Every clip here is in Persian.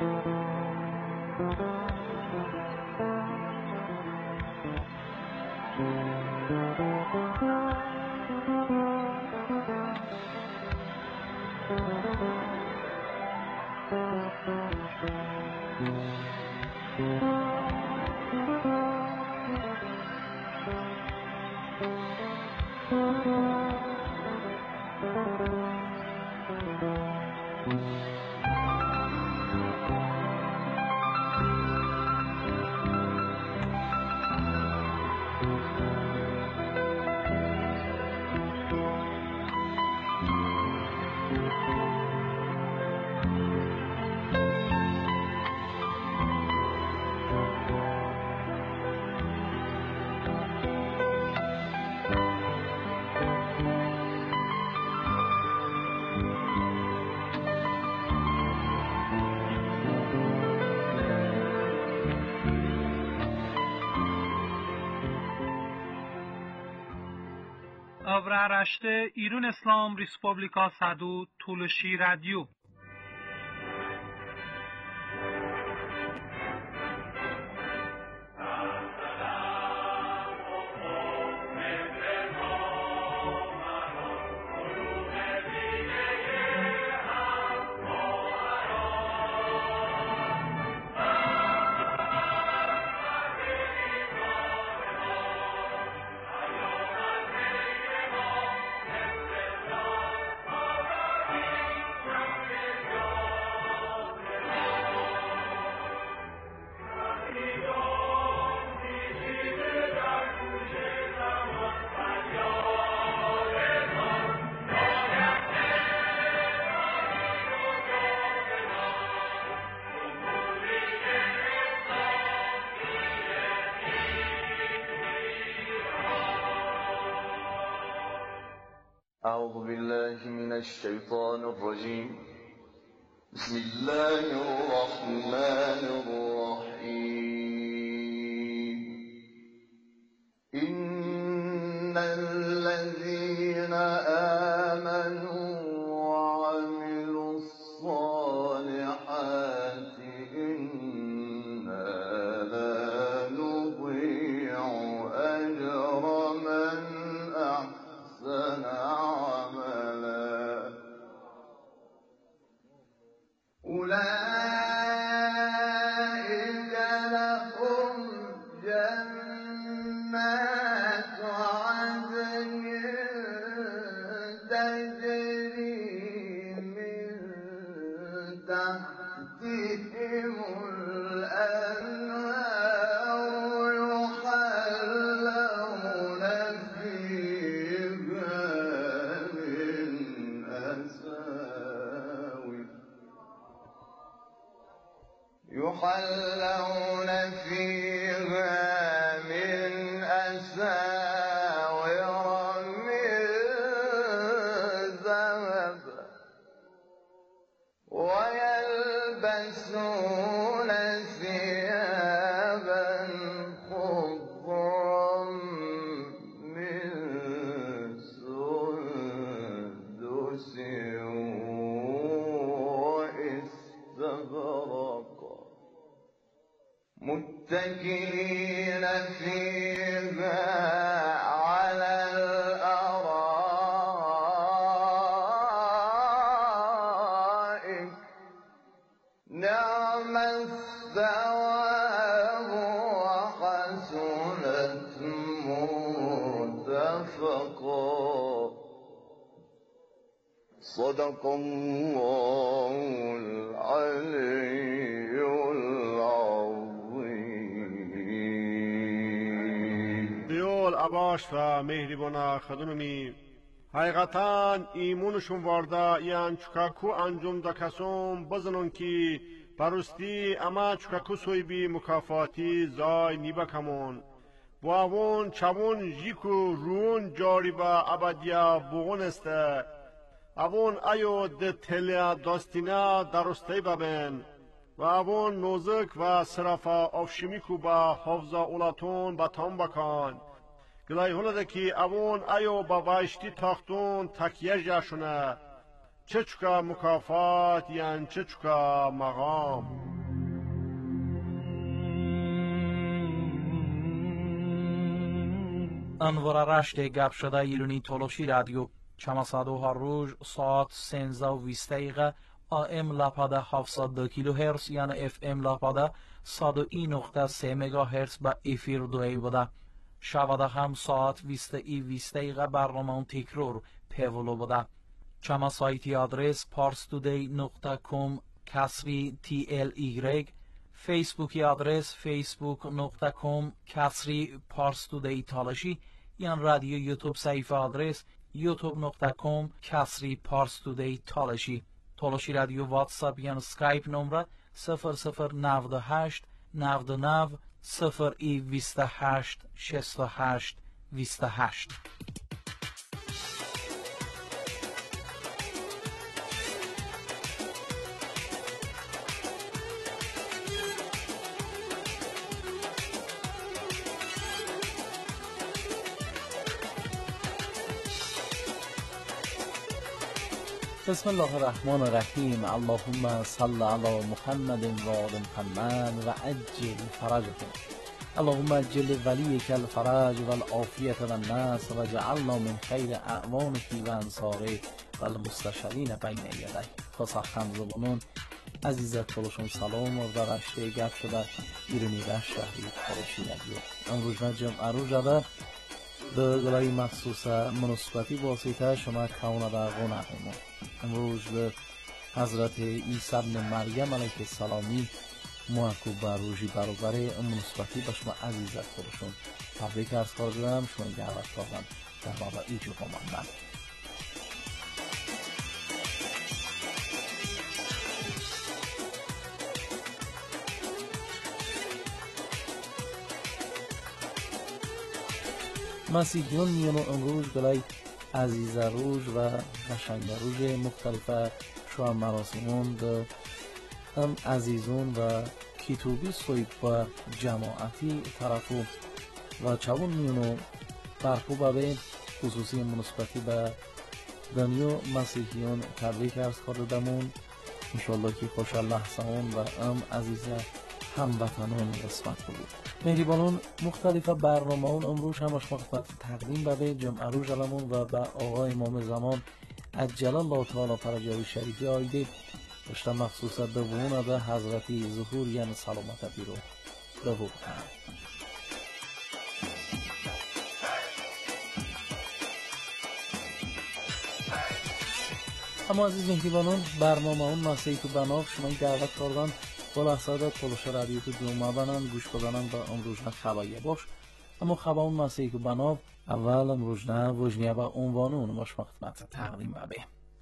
Avraaraşte İrun İslam Respublika Sadu Tuluşi Radyo. أعوذ بالله من الشيطان الرجيم بسم الله الرحمن الرحيم إن الذين آمنوا وعملوا الصالحات إنا لا نضيع أجر من أحسن أولئك لهم جنات عدن تجري من تحتهم الأنهار يحلون فيها من أساور من ذهب ويلبسون ثيابا خضرا من سندس واستبرق متكئين فيها على الأرائك نعم الثواب وحسنت مرتفقا صدق الله العلي العظيم. دیول اباش و مهربانا خدممی حقیقتا ایمونشون واردا یان چکاکو انجام دا کسوم بزنون کی پرستی اما چکاکو سوی بی مکافاتی زای نیبا کمون باون چوون جیکو رون جاری با ابدیا بوغن استه اوون ایو ده تلیا داستینا درسته ببین و اوون نوزک و صرفا افشمیکو با حفظا اولاتون با تام بکن گلای هلده که اوون ایو با وایشتی تاختون تکیه جاشونه چه چکا مکافات یان چه چکا مقام. انوار رشت گپ شده ایرانی تولوشی رادیو چماسادو هر روز ساعت 13:20 AM لاپاده 702 کیلو هرتز یعنی FM لاپاده 101.3 مگاهرتز با افیر دوی بوده. شباده هم ساعت 20:20 برنامه تکرار پیولو بوده. چما سایتی آدرس parstoday.com کسری TLY، فیسبوکی آدرس facebook.com کسری parstoday تالشی، یعنی رادیو یوتیوب صفحه آدرس youtube.com کسری parstoday تالشی. تالشی رادیو واتساپ یعنی سکایپ نمره 0098 99 028 68 28. بسم الله الرحمن الرحیم. اللهم صل علی محمد و آل محمد و عجل فرجهم. اللهم عجل ولیک الفرج و العافیت و النصر و جعلنا من خیر اعوانک و انصاره و المستشارین بین یدیک. خصوصا زبانون عزیزت کلشون سلام و در رشته گپ شده ایرانی رشت شهری تولوشی رادیو. امروز جمعه رو جده به گلای مخصوص مناسبتی واسطه شما کونه در غونه امروز به حضرت عیسی ابن مریم علیه السلامی محکوب بر روژی برابر مناسبتی به شما عزیزت کلشون تبریک عرض کردم. شما دعوت کردم در بابا ایجو بماندن. مسیحیان میانو امروز گلای عزیز روز و قشنگ روز مختلف شوام مراسمون ده هم عزیزون و کتابی سوید با جماعتی طرفو و چون میانو برخو به خصوصی مناسبتی به دنیا مسیحیان تبریک عرض کردمون. انشالله که خوشحال سان و عزیزه هموطنان قسمت بود. مهربانان مختلف برنامه اون امروز هم باش خدمت تقدیم به جمعه رو جلمون و به آقای امام زمان عجل الله تعالی فرجه شریفی آیده داشته مخصوص دوونه به حضرتی ظهور یعنی سلامت بیرو دوون. اما عزیز مهربانان برنامه اون مسیح که بناف شما دعوت کردن با لحظه تولوش رادیو تو جمعه بنان گوش بدنن با امروزنه خبایه باش. اما خبا اون مسیح که بناف اول امروزنه وجنیه با عنوان اون باش خدمت تقدیم به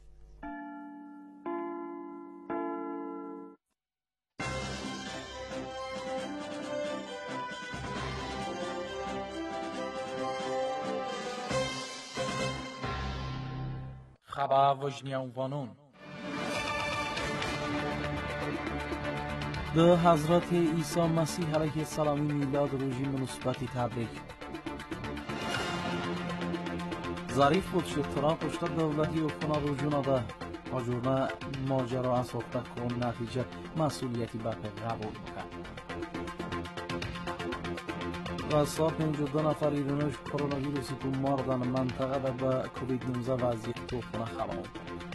خبا وجنیه عنوانون به حضرت عیسی مسیح علیه السلامی میلاد روزی مناسبتی تبریک. ظریف بود شد ترامپ پشت دولتی و خونه روزونه ده آجورنه ماجرا اساخته کن نتیجه مسئولیتی برپی قبول میکرد. راستا 52 نفر ایرانیش کرونا ویروسی تو مردن منطقه ده به کووید 19 وضعیت تو خونه خبر.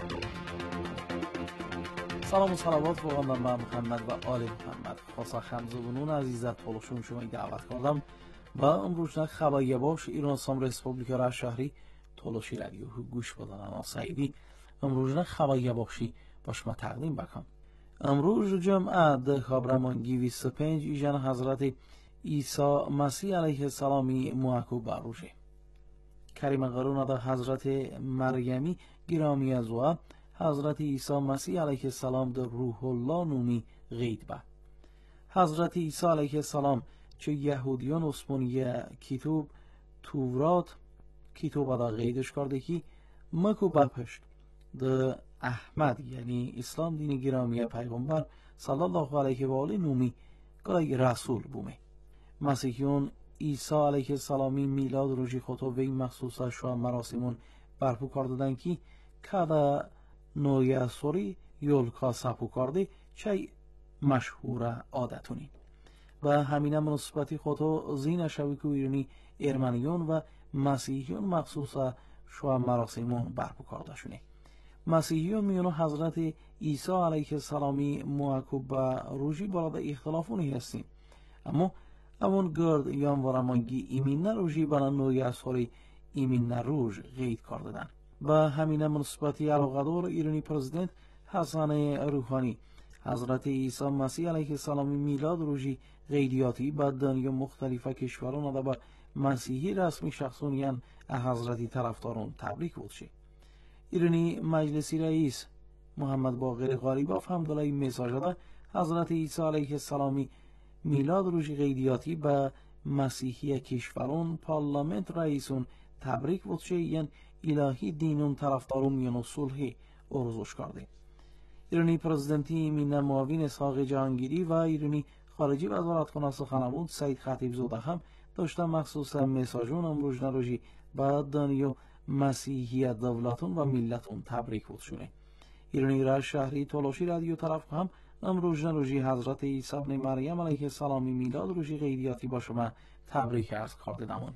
سلام و صلوات بگردم به محمد و آل محمد. خاصا خمزبونون عزیزت تولوشون شما دعوت کردم و امروز خبایه باش ایران سام ریسپوبلیک رشت شهری تولوشی رادیو گوش بدن آسایدی امروز خبایه باشی باش ما تقدیم بکن. امروز جمعه ده خبرمانگی 25 ایجان حضرت عیسی مسیح علیه السلامی محکوب بر روشه. کریم قرون ده حضرت مریمی گرامی از و حضرت عیسی مسیح علیه السلام در روح الله نومی غید به. حضرت عیسی علیه السلام چه یهودیان اسمونی کتاب تورات کتاب دا غیدش کرده که مکو بپشت در احمد یعنی اسلام دین گرامی پیغمبر صلی الله علیه و آله نومی گلای رسول بومه. مسیحیون عیسی علیه السلامی میلاد روزی خطا و این مخصوص شو مراسمون برپو کردن که کده نویا سوری یولکا سپو کرده چای مشهور عادتونی و همینه مناسبتی خودو زین شوی که ایرانی ارمنیون و مسیحیون مخصوص شو مراسمون برپا کرده شونه. مسیحیون میونو حضرت عیسی علیه السلامی معکوب و روژی براد اختلافونی هستیم، اما اون گرد یانوارمانگی ایمین روژی بنا نوی اصحاری ایمین روژ غید کردن و همینه مناسبتی علاقدار ایرانی پرزیدنت حسن روحانی حضرت عیسی مسیح علیه السلام میلاد روژی غیدیاتی با دنیا مختلف کشوران و با مسیحی رسمی شخصونیان حضرتی طرفدارون تبریک بودشه. ایرانی مجلسی رئیس محمد باقر غالیباف هم دلای مساج داده حضرت عیسی علیه السلامی میلاد روژی غیدیاتی با مسیحی کشورون پارلمنت رئیسون تبریک بودشه، یعنی الهی دینون طرفدارون میانو صلح ارزوش کرده. ایرانی پرزیدنتی مینه معاون اسحاق جهانگیری و ایرانی خارجی وزارتخانه سخنگوی سید خطیب زاده هم داشته مخصوص مساجون امروز نروژی با دنیا مسیحی دولتون و ملتون تبریک بود شونه. ایرانی را شهری تلاشی رادیو طرف هم امروز نروژی حضرت عیسی ابن مریم علیه السلام میلاد روژی غیدیاتی با شما تبریک عرض کرده نمون.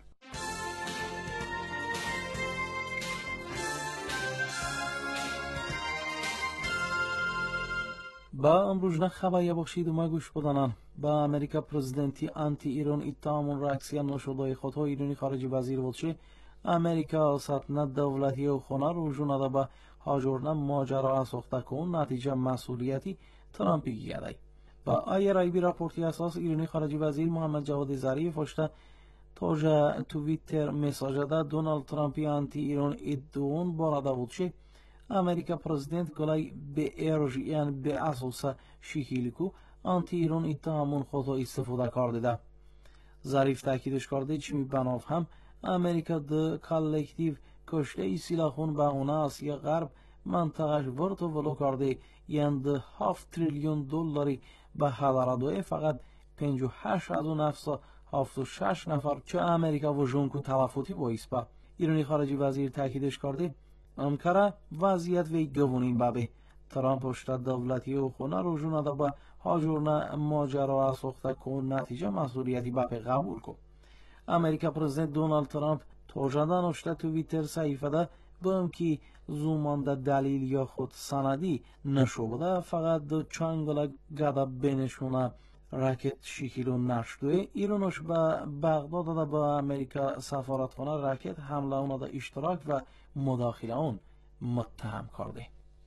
با امروز خبری بخشید و ما گوش بدانم با امریکا پرزیدنتی آنتی ایران اتهام راکسیان نشده خودها ایرانی خارجی وزیر بودشه امریکا سطح دولتی و خونه رو جونده با هاجرنا ماجرا ساخته کن نتیجه مسئولیتی ترامپی گیده با آی رایبی راپورتی اساس ایرانی خارجی وزیر محمد جواد ظریف فشته توجه توییتر مساج ده دونالد ترامپی آنتی ایران ادعون بارده بودشه امریکا پرزیدنت گلای به ارج یعنی به اساس شیخیلیکو آنتی ایران اتهامون خودو استفاده کرده ده. ظریف تاکیدش کرده چمی بناف هم امریکا ده کالکتیو کشته ای سلاخون به اونه آسیا غرب منطقش ورد ولو کرده یعنی ده 7 تریلیون دلاری به حضرادوه فقط 58 از اون نفسا 76 نفر چه امریکا و جونکو تلافوتی باعث با ایرانی خارجی وزیر تاکیدش کرده انکره وضعیت وی گوونین بابه ترامپ اشتا دولتی و خونه رو جونده با هاجورنا ماجرا ساخته کن نتیجه مسئولیتی بابه قبول کن. امریکا پرزیدنت دونالد ترامپ توجدن اشتا توییتر صحیفه ده بهم که زومانده دلیل یا خود سندی نشو بوده فقط دو چنگل گده بینشونه راکت شکیلو نشدوه ایرانوش به بغداد ده با امریکا سفارتخانه راکت حمله اون ده اشتراک و مداخله اون متهم کرده.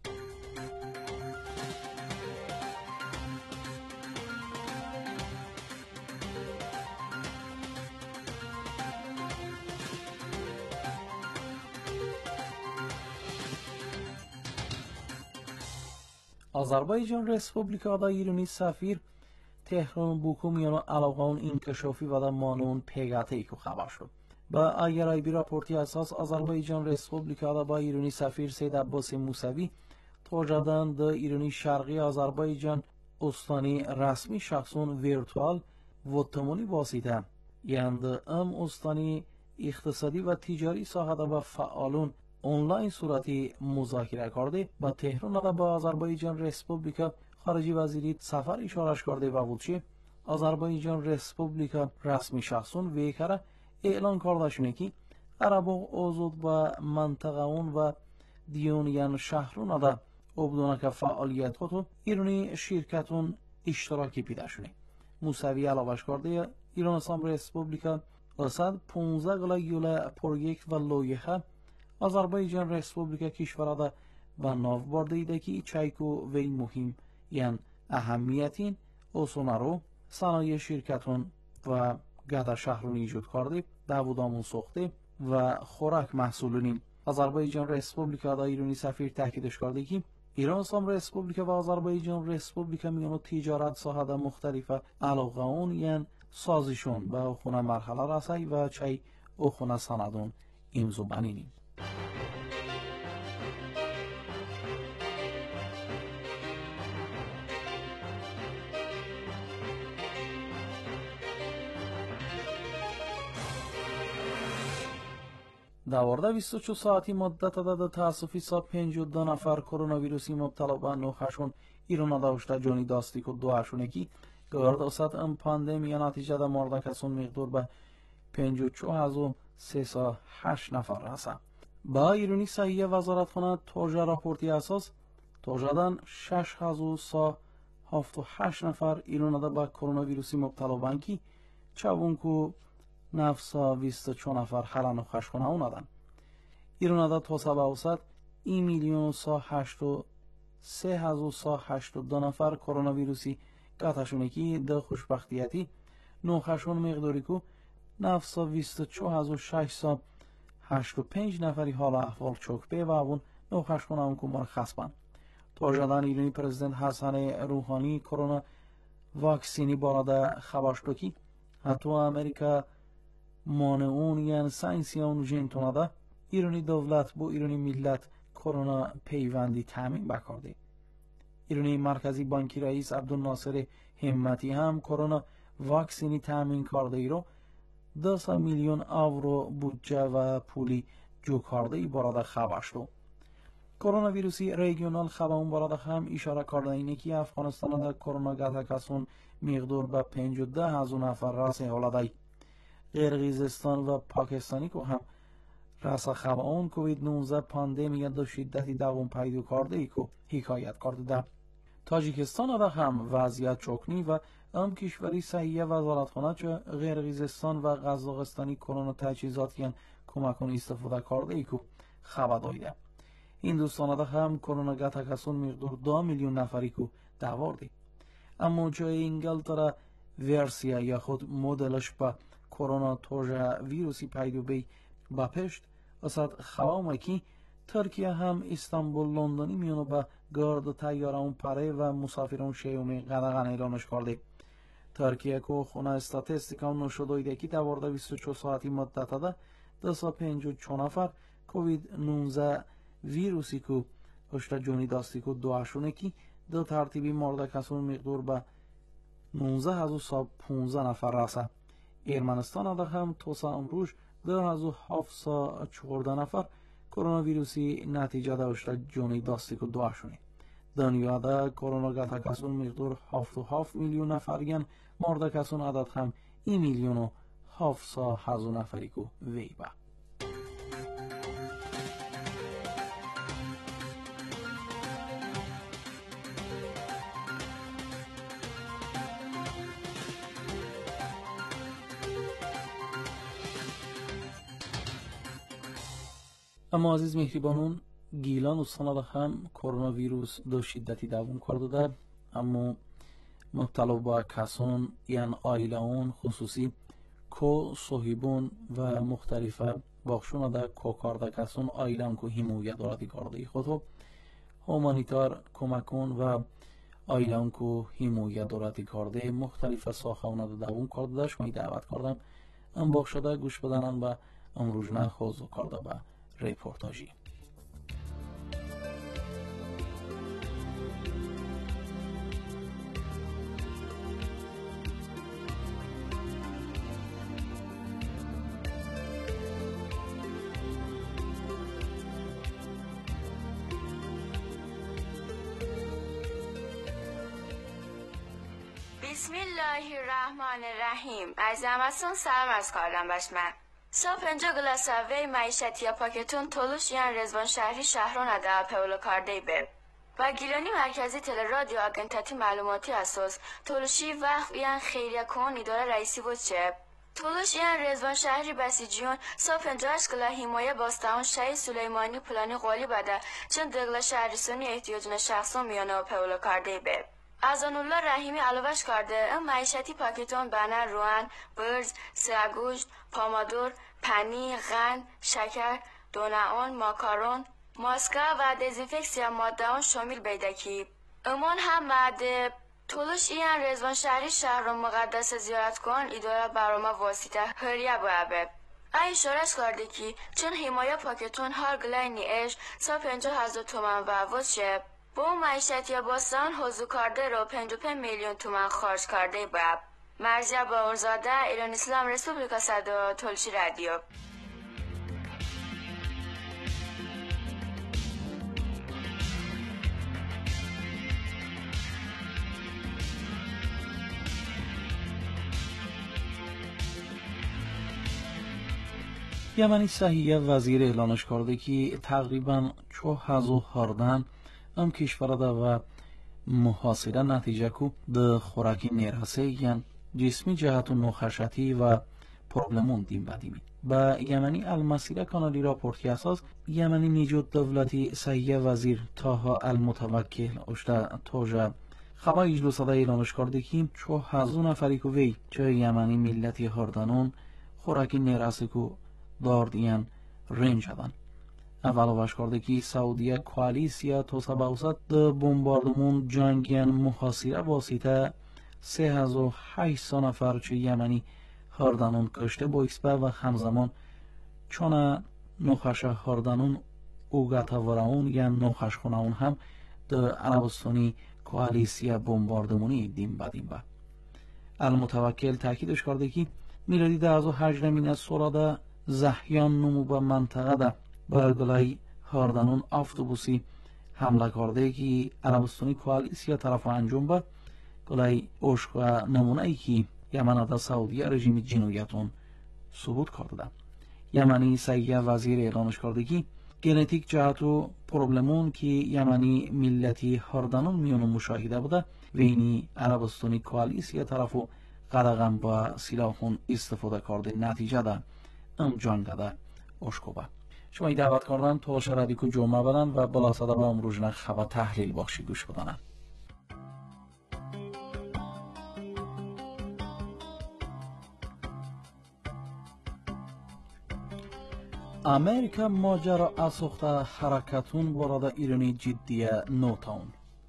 آذربایجان رسپوبلیکا دا ایرانی سفیر تهران بوکوم یانو علاقه اون انکشافی و دا مانون پیگاته ایکو خبر شد. با آیرای بی راپورتی اساس آذربایجان رسپوبلیکا دا با ایرانی سفیر سید عباس موسوی توجدن دا ایرانی شرقی آذربایجان استانی رسمی شخصون ویرتوال و تمونی واسطه یعنی دا ام استانی اقتصادی و تجاری ساحه دا با فعالون آنلاین صورتی مذاکره کرده با تهران دا با آذربایجان رسپوبلیکا خارجی وزیری سفر اشارش کرده و بودشه آذربایجان رسپوبلیکا رسمی شخصون ویکره اعلان کرده شونه که عربو آزاد با منطقه اون و دیون یعنی شهرون دا ابدونه که فعالیت خودو ایرانی شرکتون اشتراکی پیدا شونه. موسوی علاوش کرده ایران اسلام رسپوبلیکا اصد 15 گلا یوله پروژیک و لویه آذربایجان رسپوبلیکا کشور دا با ناو برده ایده که چایکو وی مهم یعنی اهمیتین اصونارو صنایع شرکتون و گده شهرون ایجاد کرده داودامون ساخته و خوراک محصولونین. آذربایجان رسپوبلیکا دا ایرانی سفیر تاکیدش کرده که ایران اسلام رسپوبلیکا و آذربایجان رسپوبلیکا میانو تجارت ساحه دا مختلفه علاقه اون یعنی سازشون به اخونه مرحله رسی و چای اخونه سندون امزو بنینین. دوارده 24 ساعتی مدت داده تاسفی سا 52 نفر کرونا ویروسی مبتلا به نوخشون ایران داشته جانی داستی که دوشونه کی گرد اوسط ام پاندمی نتیجه ده مرده کسون مقدار به 54308 نفر رسه. با ایرانی صحیح وزارتخانه توجه راپورتی اساس توجدن 6378 نفر ایران ده به کرونا ویروسی مبتلا بانکی چون که نفسا 24 نفر حالا نوخشخانه اومدن. ایران ده توسعه اوسط 1,183,182 نفر کرونا ویروسی گاتشونه کی ده خوشبختیتی نوخشون مقداری کو نفسا 24,685 نفری حالا احوال چوکپه و اون نوخشخانه اون که مرخص بند. توجدن ایرانی پرزیدنت حسن روحانی کرونا واکسینی باراده خباشتو کی حتی امریکا مانعون یعنی ساینسی اون جنتونه ده ایرانی دولت با ایرانی ملت کرونا پیوندی تامین بکرده. ایرانی مرکزی بانکی رئیس عبدالناصر همتی هم کرونا واکسینی تامین کرده ای رو 10 میلیون اورو بودجه و پولی جو کرده ای باراده خباشتو. کرونا ویروسی ریگیونال خبرون باراده هم اشاره کرده اینه که افغانستان در کرونا گاتا کسون مقدار به 52,000 نفر راسه حالده. قرقیزستان و پاکستانی که هم راسه خبرون کووید 19 پاندمی دو شدتی دوم پیدا کرده ای که حکایت کرده ده. تاجیکستان ده هم وضعیت چکنی و ام کشوری صحیح وزارتخانه چه قرقیزستان و قزاقستانی کرونا تجهیزاتی کمکون استفاده کرده ای که خبر دایده. هندوستان ده هم کرونا گاتا کسون مقدار 2 میلیون نفری که داورده. اما جای انگلترا ورسیا یا خود مدلش با کرونا توجه ویروسی پیدا بی با پشت اصد خوامه که ترکیه هم استانبول لندنی میونو با گرد تیاره اون پره و مسافرون شیومی قدغن ایرانش کرده. ترکیه که خونه استاتستیکا نشده که دوارده 24 ساعتی مدت ده 254 نفر کووید 19 ویروسی که اشتا جونی داستی که دوشونه که دو ترتیبی مرده کسون مقدار به 19,115 نفر رسه. ارمنستان ده هم توسا امروز 2,714 نفر کرونا ویروسی نتیجه داشته جونی داستی که دوشونه. دنیا ده کرونا گاتا کسون مقدار 7.7 میلیون نفریان مرده کسون عدد هم 1,700,000 نفری که ویبه. اما عزیز مهربانون گیلان استان هم کرونا ویروس دو شدتی دوام کرده ده اما مبتلا با کسان یعنی آیله اون خصوصی کو صاحبون و مختلفه باخشون ده کو کارده کسان آیله اون که حمایت دارد کرده خود هومانیتار کمکون و آیله اون که حمایت دارد کرده مختلف ساخونه ده دوام کرده ده شما دعوت کردم ام باخشده گوش بدنن و امروزنه خوزو کرده به reportaji. بسم الله الرحمن الرحیم. از همتون سلام از کردم بشمن. صبح 5 گلاساوی معیشتی پاکتون تولوش یان رزوان شهری شهرون ادا پولو کارده به و گیلانی مرکزی تل رادیو آگنتاتی معلوماتی اساس تولوشی وقف یان خیریه کن اداره رئیسی بود چه تولوش یان رزوان شهری بسیجیون صبح 58 گلا حمایه باستان شهی سلیمانی پلانی قولی بده چند دگلا شهریسونی احتیاجون شخصون میانه پولو کارده به ازانالله رحیمی علاوهش کرده ام معیشتی پاکتون بنر روان، برز، سرگوشت، پامادور، پنی، غن، شکر، دوناون، ماکارون، ماسکا و دزینفکسیا ماده اون شامل بیدکی. امون هم ماده طولش این رزوان شهری شهر مقدس زیارت کن اداره برامه واسطه هریه باید. ای شورش کرده که چون حمایه پاکتون هر گلای نیش 150,000 تومان و وشه با معیشتی باستان حضور کرده رو 55 میلیون تومان خرج کرده باید. مرجع با اونزاده ایران اسلام رسپوبلیکا صدا تولشی رادیو. یمنی صحیح وزیر اعلانش کرده که تقریبا 2000 ام کشور ده و محاصره نتیجه کو ده خوراکی نیرسه یعن جسمی جهت و نخشتی و پروبلمون دیم بدیمی با یمنی المسیره کانالی راپورتی اساس یمنی نیجود دولتی صحیح وزیر تاها المتوکل اشتا توجه خبر اجلس ده اعلانش کرده که 2000 نفری که وی چه یمنی ملتی هردانون خوراکی نیرسه کو داردیان رنج شدن اول واش کرده که سعودیه کوالیسیا تو سباوسط ده بمباردمون جنگیان محاصره واسطه 3800 نفر چه یمنی هردانون کشته بایسبه و همزمان چون نخش هردانون اوگتا وراون یا نخش خوناون هم ده عربستانی کوالیسیا بمباردمونی دیم بدیم با المتوکل تاکیدش کرده که میلادی ده از 8 مینه سولاده زحیان نمو به منطقه ده برگلای هردانون افدوبوسی حمله کرده که عربستانی کوالیسیا طرف انجام با گلای عشق و نمونه ای که یمن ده سعودیه رژیم جنویتون ثبوت کرده. یمنی صحیح وزیر اعلانش کرده که ژنتیک جهت و پروبلمون که یمنی ملتی هردانون میونو مشاهده بوده وینی عربستانی کوالیسیا طرفو قدغن با سلاحون استفاده کرده نتیجه ده ام جنگ ده اشکوبه. شما ای دعوت کردن تا شرادی که جمعه بدن و بلا صدا با امروزنه خبر تحلیل بخشی گوش بدنن. امریکا ماجرا اسوخته حرکتون برده ایرانی جدیه نوتاون.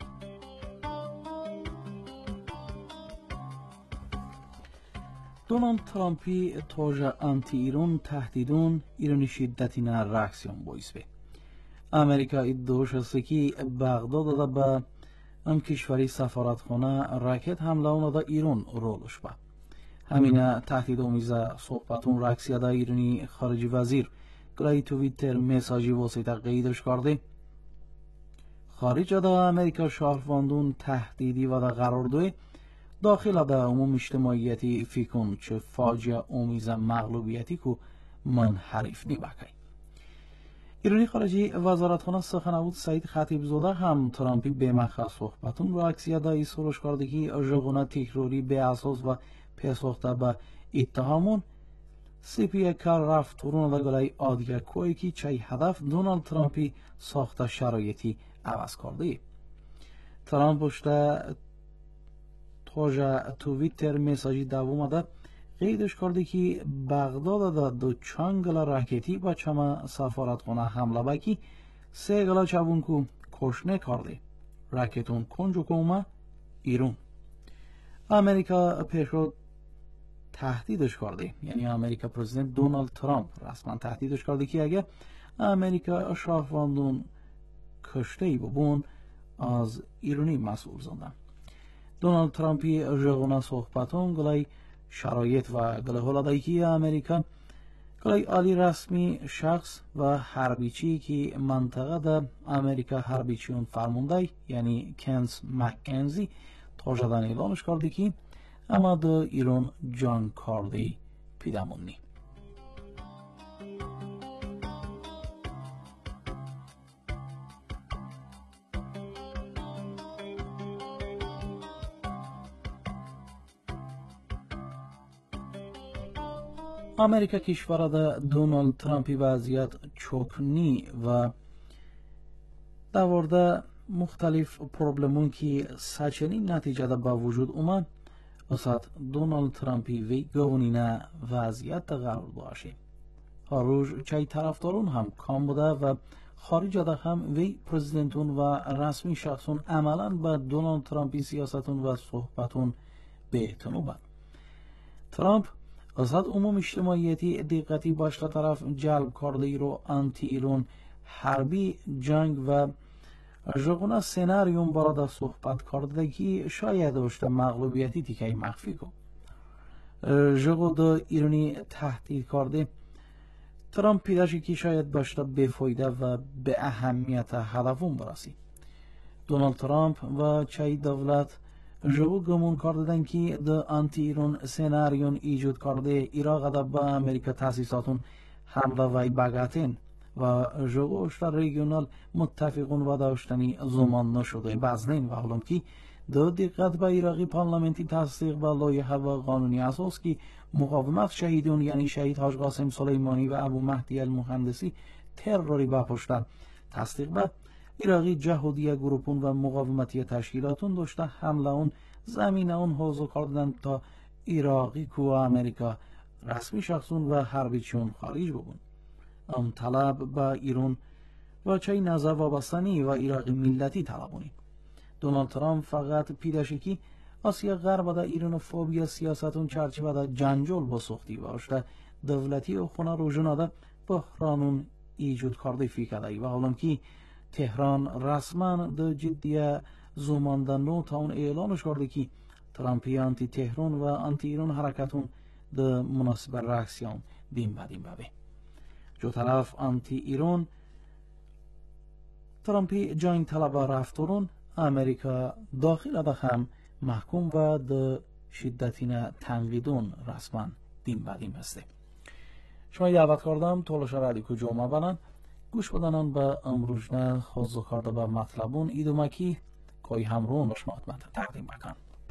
دونالد ترامپی توجه انتی ایران تهدیدون ایرانی شدتی نه رکسیون بایست به امریکا ادعاش است که بغداد داده به ام کشوری سفارتخانه راکت حمله اون داده ایران رولش به همینه تهدید اومیزه صحبتون رکسیه ده ایرانی خارجی وزیر گلای تویتر مساجی واسطه قیدش کرده خارج ده امریکا شهرواندون تهدیدی و ده قرار دوی داخل ده عموم اجتماعیتی فیکن چه فاجعه اومیز مغلوبیتی که منحرف نی بکی ایرانی خارجی وزارتخانه سخنگوی سعید خطیبزاده هم ترامپی به مخصوص صحبتون رو عکسیه ده ایسورش کرده که ژغونه تکراری به اساس و پاسخ به اتهامون سپیه کار رفتارون ده گلای آدیه کوی که چای هدف دونالد ترامپی ساخت شرایطی عوض کرده ترامپ بشته توجه تویتر مساجی دوم ده قیدش کرده که بغداد ده دو چنگل راکتی با چما سفارتخانه حمله بکی سه گلا چابون کو کشنه کرده راکتون کنجو کومه ایران امریکا پیشو تهدیدش کرده یعنی امریکا پرزیدنت دونالد ترامپ رسما تهدیدش کرده که اگه امریکا شهرواندون کشته ای ببون از ایرانی مسئول زندن دونالد ترامپی ژغونه صحبتون گلای شرایط و گله هولادایی که امریکا گلای عالی رسمی شخص و حربیچی که منطقه ده امریکا حربیچیون فرمونده یعنی کنس مکنزی تا جدن اعلانش کرده که اما ده ایران جان کرده پیدامونی امریکا کشور ده دونالد ترامپی وضعیت چوکنی و دوارده مختلف پروبلمون که سچنین نتیجه ده با وجود اومد وسط دونالد ترامپی وی گونینه وضعیت ده قرار داشته هر روز چای طرفدارون هم کام بوده و خارج ده هم وی پرزیدنتون و رسمی شخصون عملا با دونالد ترامپی سیاستون و صحبتون به احتنوبن ترامپ وسط عموم اجتماعیتی دقتی باشته طرف جلب کرده ای رو انتی ایران حربی جنگ و ژغونه سناریوم برای صحبت کرده که شاید داشته مغلوبیتی تیکه مخفی کن ژغو ایرانی تهدید کرده ترامپ پیداشی که شاید باشته بفایده و به اهمیت هدفون برسی دونالد ترامپ و چای دولت ژغو گمون کردن که د انتی ایران سناریون ایجاد کرده ایران به امریکا تاسیساتون حمله وی بگاتین و جوگوش و ریگیونال متفقون و داشتنی زمان نشده بزنین و حالم که دو دقت به ایراقی پارلمنتی تصدیق و لایحه و قانونی اساس که مقاومت شهیدون یعنی شهید حاج قاسم سلیمانی و ابو مهدی المهندسی تروری بپشتن تصدیق به ایراقی جهودیه گروپون و مقاومتی تشکیلاتون داشته حمله اون زمین اون حوضو کردن تا ایراقی کو امریکا رسمی شخصون و حربیچون خارج ببون ام طلب با ایران و چای نظر وابستنی و ایراقی ملتی طلبونی دونالد ترامپ فقط پیداشکی آسیا غرب دا ایران فوبیا سیاستون چرچه دا جنجال بسختی باشده دولتی و خونه روژنا دا بحرانون ایجود کرده فیکده و حالا که تهران رسما دا جدیه زومانده نو تا اون اعلانش کرده که ترامپی انتی تهران و انتی ایران حرکتون دا مناسب رکسیان دیم ببه جو طرف انتی ایران ترامپی جنگ طلب رفتارون امریکا داخل ده هم محکوم و د شدتین تنقیدون رسما دیم هسته شما دعوت کردم تولش رادیو جمعه بلن گوش بدنان به امروزنه خوزو کرده به مطلبون ایدومکی کوی همرون شما خدمت تقدیم بکن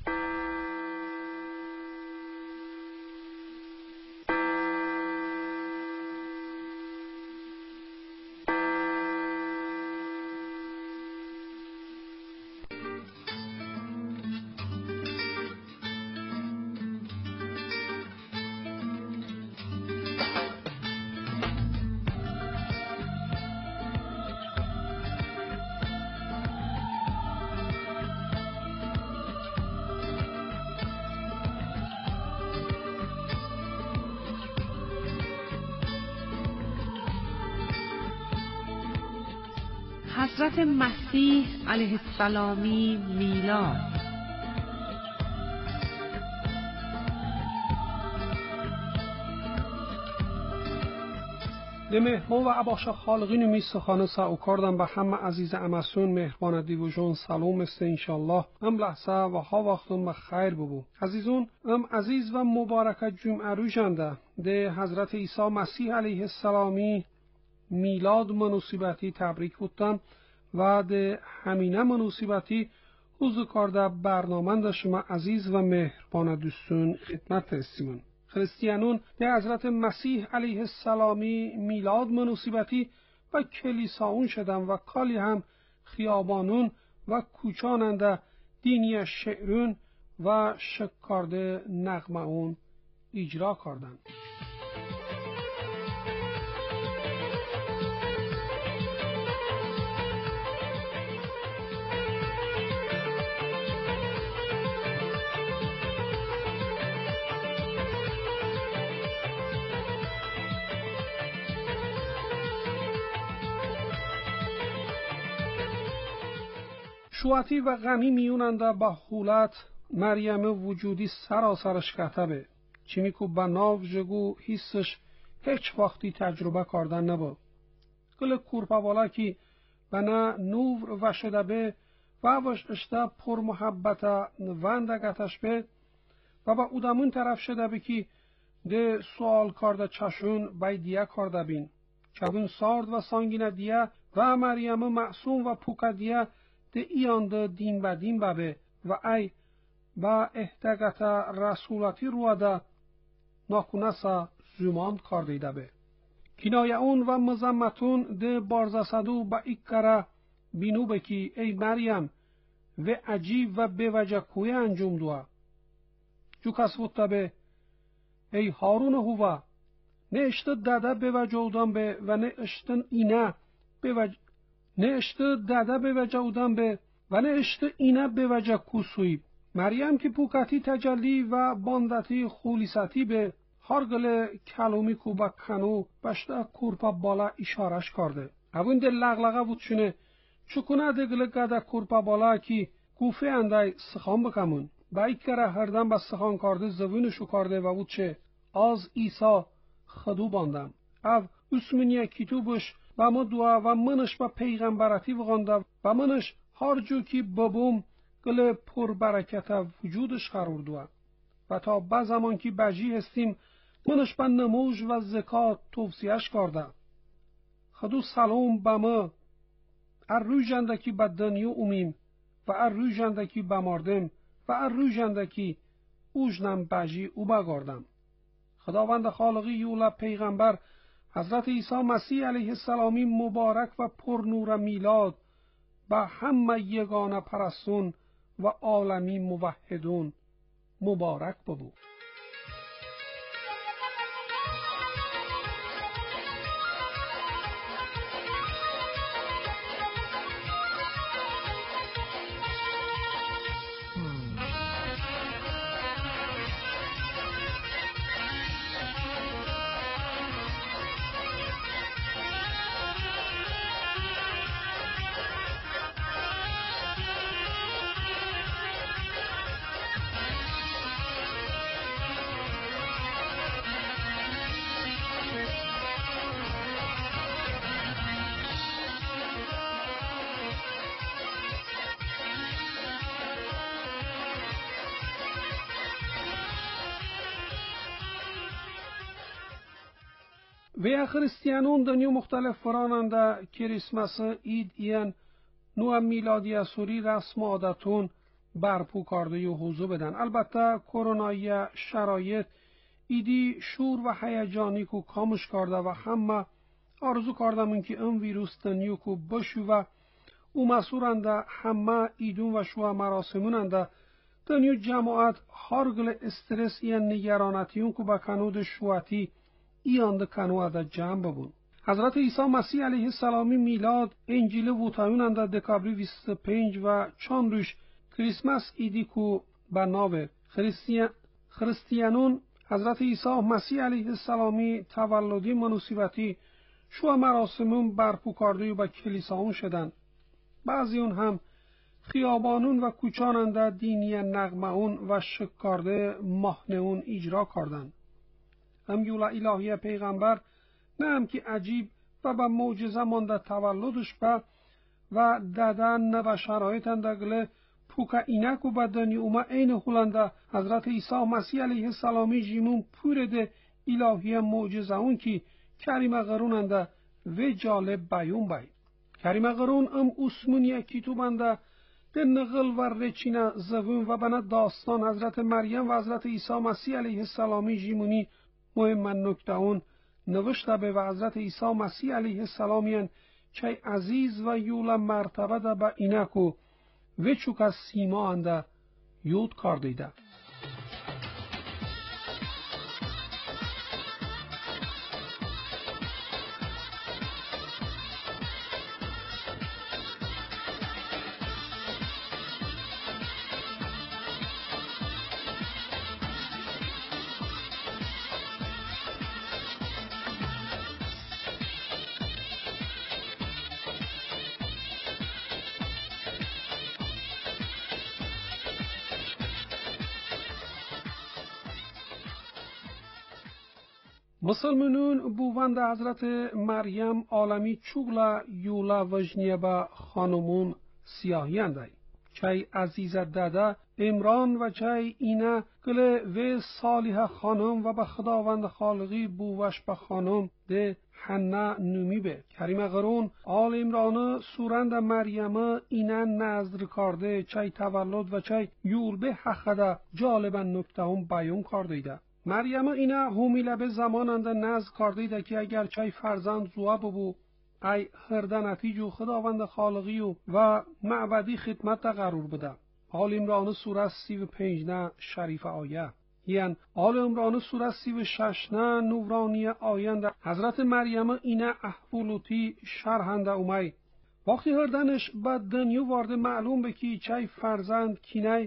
حضرت مسیح علیه السلامی میلاد. به مهمان و عباش خالقین می سخانه سعو کردم به همه عزیز امسون مهربان دیوژون سلام است انشالله ام لحظه و ها وقتون بخیر ببو عزیزون ام عزیز و مبارک جمعه روشنده ده حضرت عیسی مسیح علیه السلامی میلاد مناسبتی تبریک بودم و ده همینه مناسبتی حضور کرده برنامه شما عزیز و مهربان دوستون خدمت فرستیمون خریستیانون به حضرت مسیح علیه السلامی میلاد مناسبتی و کلیساون شدن و کالی هم خیابانون و کوچاننده دینی شعرون و شکارده نغمه اون اجرا کردن. شواتی و غمی میوننده با حولت مریم وجودی سراسرش کتبه چیمی که با ناو جگو حسش هیچ وقتی تجربه کردن نبود کل کورپا بالا که بنا نور و شده به و وش اشته پر محبت وندگتش به و با اودمون طرف شده به که ده سوال کرده چشون بای دیه کرده بین چون سارد و سانگین دیه و مریم معصوم و پوک دیه ده ایان ده دین با دین بابه و ای با احتاگت رسولتی رو ده ناکنسا زمان کرده به کنایه اون و مزمتون ده بارزسدو با اکره بینو بکی ای مریم و عجیب و بوجه کوی انجام دوه جو کس بود به ای هارون هوا نه اشته داده بوجه اودم به و نه اشتن اینه بوجه نه اشته داده بوجه اودم به و نه اشته اینه بوجه کوسوی مریم که پوکتی تجلی و باندتی خولیستی به هرگل کلومی کو با کنو بشته کورپا بالا اشارش کرده اون دل لغلغه بود شونه چکونه دگل گده کورپا بالا کی کوفه اندای سخان بکمون با ایک کره هردن با سخان کرده زوینشو کرده و بود چه از ایسا خدو باندم او اسمینیه کتوبش و ما دعا و منش با پیغمبرتی وغانده و منش هر جو کی بابوم گل پر برکت وجودش قرار دوه و تا با زمان که بجی هستیم منش به نموز و زکات توصیهش کرده. خدو سلام بما روی جندکی به دنیا اومیم و روی جندکی بماردم و روی جندکی اوجنم بجی او بگاردم. خداوند خالقی یولا پیغمبر حضرت عیسی مسیح علیه السلامی مبارک و پر نور میلاد به همه یگانه پرستون و عالمی موحدون مبارک ببو. و خریستیانون دنیا مختلف فراننده کریسمس اید این نو میلادی اسوری رسم و عادتون برپو کرده و حضور بدن. البته کرونایی شرایط ایدی شور و هیجانی کو کامش کرده و همه آرزو کردمون که این ویروس دنیا کو بشو و او مسورنده همه ایدون و شو مراسموننده دنیا جماعت هارگل استرس یا نگرانتیون کو با کنود شواتی ایانده کنواده جمع ببون. حضرت عیسی مسیح علیه السلامی میلاد انجیل ووتایوننده دکابری 25 و چون روش کریسمس ایدی کو به ناو خریستیانون حضرت عیسی مسیح علیه السلامی تولدی مناسبتی شو مراسمون برپو کرده و به کلیساون شدن. بعضی اون هم خیابانون و کوچاننده دینی نغمهون و شکارده ماهنون اجرا کردن. هم یولا الهی پیغمبر نه هم که عجیب و به معجزه مانده تولدش به و دادن نه به شرایط اندگله پوکا اینک و بدنی اومه این هولنده حضرت عیسی مسیح علیه السلامی جیمون پورده الهی معجزه اون که کریم قروننده و جالب بیون بای. کریم قرون اسمونی کتو بنده ده نقل و رچینه زبون و بنا داستان حضرت مریم و حضرت عیسی مسیح علیه السلامی جیمونی مهم نکته اون نوشته به و حضرت عیسی مسیح علیه السلامیان چه عزیز و یولا مرتبه ده به اینکو و چوک از سیما انده یود کردیده. مسلمانون بووند حضرت مریم عالمی چوگلا یولا وجنیه با خانمون سیاهی اندای. چای عزیز داده امران و چای اینه گله و صالح خانم و به خداوند خالقی بووش به خانم ده حنه نومی به. کریم قرون آل امران سورند مریم اینه نظر کرده چای تولد و چای یول به حقده جالبا نکته هم بیان کرده. مریم اینا همیله به زماننده نزد کرده که اگر چای فرزند زوه ببو ای هرده نتیجو خداوند خالقی و معبدی خدمت دا قرار بده. آل عمران سوره 35 نه شریف آیه یعنی آل عمران سوره 36 نه نورانی آینده حضرت مریم اینا احولوتی شرحنده اومی وقتی هردنش به دنیا وارد معلوم بکی چای فرزند کینه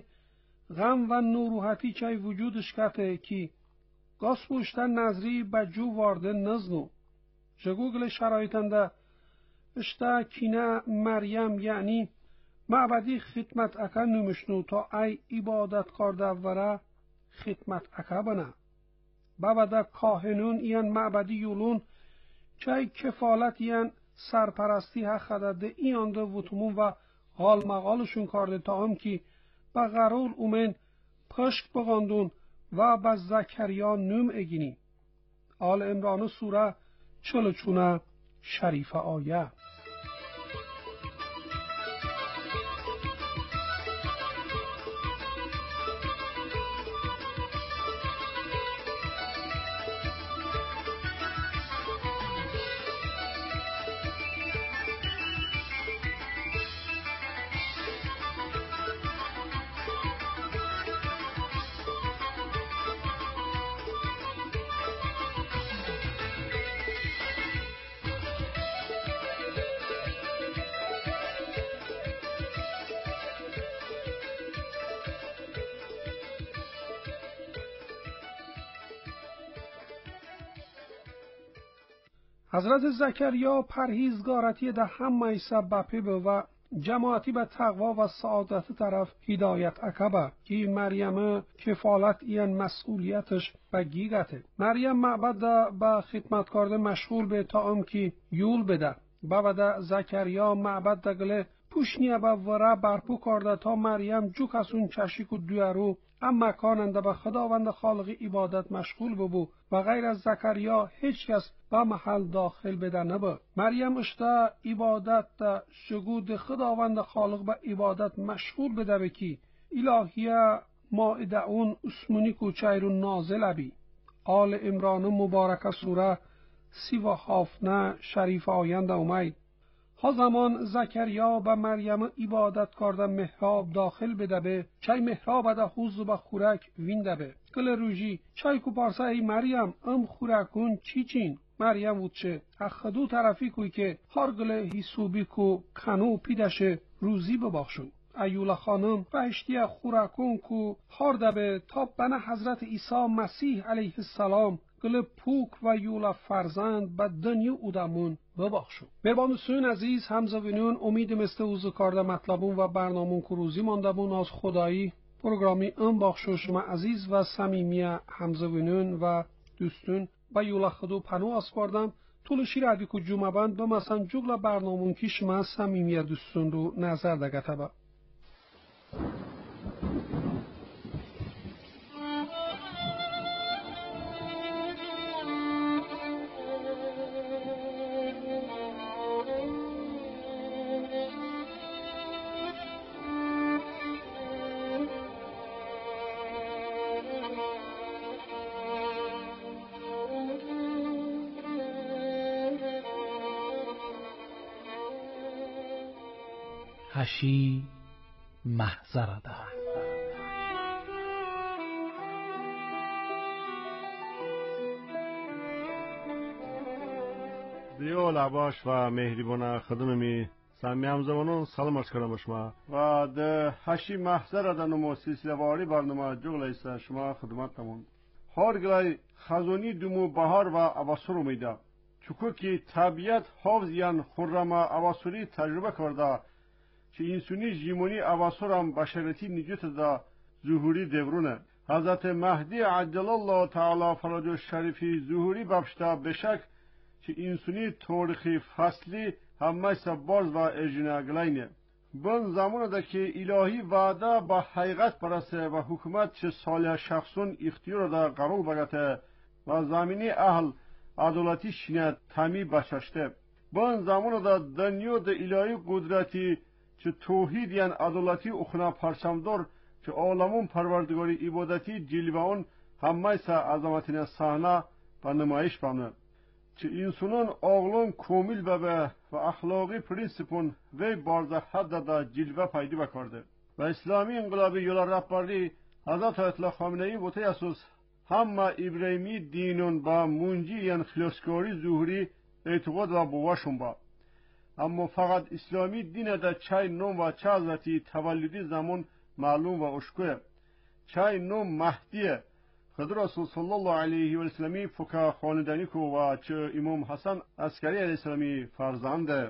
غم و نوروحتی چای وجودش کته کی گاس پوشتن نظری بجو وارده نزنو جگوگل شرایطنده اشتا کینه مریم یعنی معبدی خدمت اکا نمشنو تا ای عبادت کرده وره خدمت اکا بنا بابده کاهنون این معبدی یولون چای کفالت این سرپرستی حق ده این ده وطمون و غال مغالشون کرده تا هم که با غرول اومن پشک بغاندون و با زکریا نوم اگینی آل عمران سوره 44 شریفه آیه. حضرت زکریا پرهیزگارتی ده همه سببی و جماعتی به تقوا و سعادت طرف هدایت اکبه که مریم کفالت این مسئولیتش به گیگته. مریم معبد به خدمت کرده مشغول به تا که یول بده. بعد زکریا معبد دگله پوشنیه به وره برپو کرده تا مریم جو کسون چشیک و دویرو اما کاننده به خداوند خالق عبادت مشغول ببو و غیر از زکریا هیچ کس به محل داخل بده نبود. مریم اشتا عبادت دا شگود خداوند خالق به عبادت مشغول بده بکی الهیه مائده اون اسمونی کوچایرون نازل بی. آل عمران مبارک سوره 37 شریف آینده اومید. ها زمان زکریا به مریم عبادت کرده محراب داخل بده به چای محراب ده حوز به خورک وینده به گل روژی چای کو پارسه ای مریم ام خورکون چی چین مریم بود چه اخدو طرفی کوی که هر گل حسوبی کو کنو پیدشه روزی بباخشو ایولا خانم بهشتی خورکون کو هر دبه تا بنا حضرت عیسی مسیح علیه السلام گل پوک و یولا فرزند به دنیا اودمون ببخشو. ببانسون عزیز همزوینون امید مثل اوزو کارده مطلبون و برنامون که روزی ماندبون از خدایی پروگرامی ام بخشو شما عزیز و صمیمی همزوینون و دوستون با یولا خدو پنو اسپاردم طولشی ردی که جمعه بند به مثلا جغل برنامون که شما صمیمی دوستون رو نظر دگته با. هشی محضرده دیو لباش و مهربان خدممی سمی همزمانون سلام عرض کنم شما و ده هشی محضرده نمو سلسله واری برنامه جغل ایسا شما خدمت نمون هر گلای خزونی دومو بهار و عباسور امیده چکو که طبیعت حافظ یان خرم عباسوری تجربه کرده که انسانی جیمونی عباسور هم بشریتی نجات دا ظهوری دورونه حضرت مهدی عجل الله تعالی فرج شریفی ظهوری ببشته بشک که انسانی تاریخی فصلی همه سبارز و اجنگلینه بن زمان ده که الهی وعده با حقیقت برسه و حکومت چه صالح شخصون اختیار ده قرار بگته و زمینی اهل عدالتی شینه تمی بچشته بن زمان ده دنیا ده الهی قدرتی چه توحید یان عدالتی اخنا پرچمدار چه عالمون پروردگاری عبادتی جلوه اون همه سا عظمتین صحنه و نمایش بانه چه انسانان عقلون کامل به و اخلاقی پرینسیپون وی بارزه حد دا جلوه پیدا بکرده و اسلامی انقلابی یولا رهبری حضرت آیت الله خامنه‌ای بوده اساس همه ابراهیمی دینون با منجی یان خلاصکاری ظهوری اعتقاد و بواشون با اما فقط اسلامی دین دا چای نوم و چه حضرتی تولدی زمان معلوم و اشکوه چای نوم مهدیه خود رسول صلی الله علیه و سلمی فکا خاندانی کو و چه امام حسن عسکری علیه السلامی فرزنده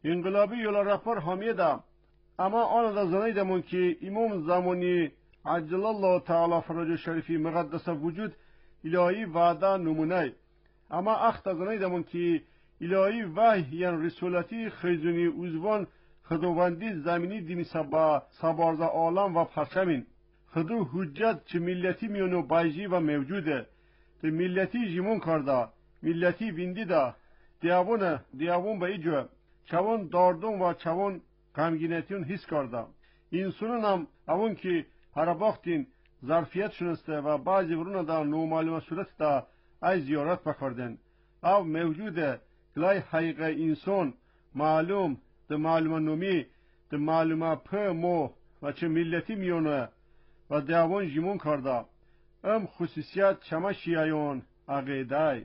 انقلابی یولا رهبر حامیه ده، اما آن دا زنیدمون که امام زمانی عجل الله تعالی فرج شریفی مقدس وجود الهی وعده نمونه، اما اخت زنیدمون که الهی وحی یعنی رسولتی خیزونی اوزوان خداوندی زمینی دیمی سبارز عالم و پرچمین خدو حجت چه ملتی میونو بایجی و موجوده ده ملتی جیمون کرده ملتی ویندی ده دیوون به ایجو چون داردون و چون غمگینتیون حس کرده انسانون هم اون که هر وقتین ظرفیت شنسته و بعضی ورونه در نومعلوم صورت در ای زیارت بکردن او موجوده گلای حقیقه انسان معلوم ده معلوم نومی ده معلومه په مو و چه ملتی میونه و دیوان جیمون کرده ام خصوصیت چما شیعیون عقیده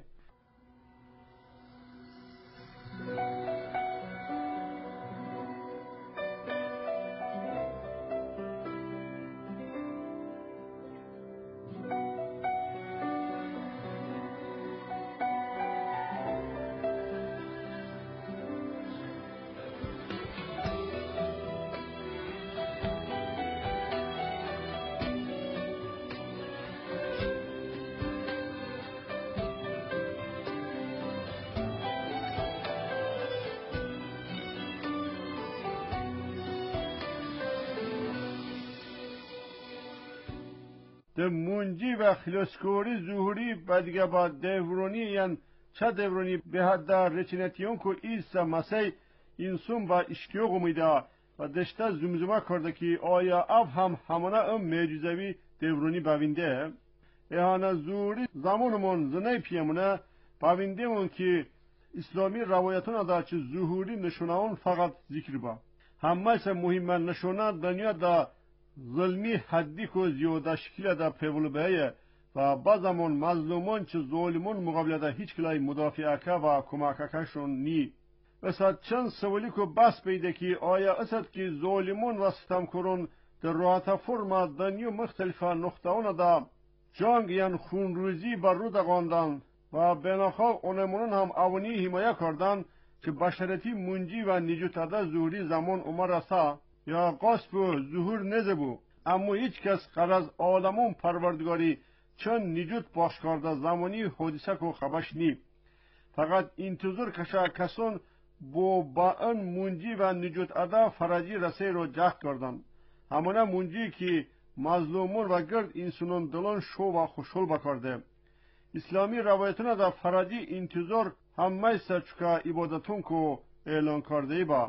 ده منجی و خلاسکوری ظهوری بدگه با دیورونی یعنی چه دیورونی به حد در رچنتیون که ایسا مسیح انسان با اشتیاق امیده و دشته زمزمه کرده که آیا اب هم همانه ام معجزوی دیورونی بوینده ایهانه ظهوری زمانمون زنه پیمونه بوینده مون که اسلامی روایتون دا چه ظهوری نشونه فقط ذکر با همه سه مهمه نشونه دنیا دا ظلمی حدی که زیاده شکل دا پیول بیه و بعضمون مظلومان چه ظالمون مقابل دا هیچ کلای مدافعه که و کمکه کشون نی اسد چند سوالی که بس بیده که آیا اسد که ظالمون و ستم کرون در راحت فرما دنیا مختلفه نقطهون دا جنگ یعن خون روزی بر رو دقاندن و بیناخواه اونمونون هم اونی حمایه کردن که بشرتی منجی و نجات ده ظهوری زمان عمر رسا یا قصب و ظهور نزبو اما هیچ کس قرض آدمون پروردگاری چون نجات باش کرده زمانی حادثه که خبش نی فقط انتظار کشه کسان با ان منجی و نجات اده فرجی رسه رو جخت کردن همانه منجی که مظلومون و گرد انسانون دلان شو و خوشحال بکرده اسلامی روایتون ده فرجی انتظار همه سرچکه عبادتون که اعلان کرده با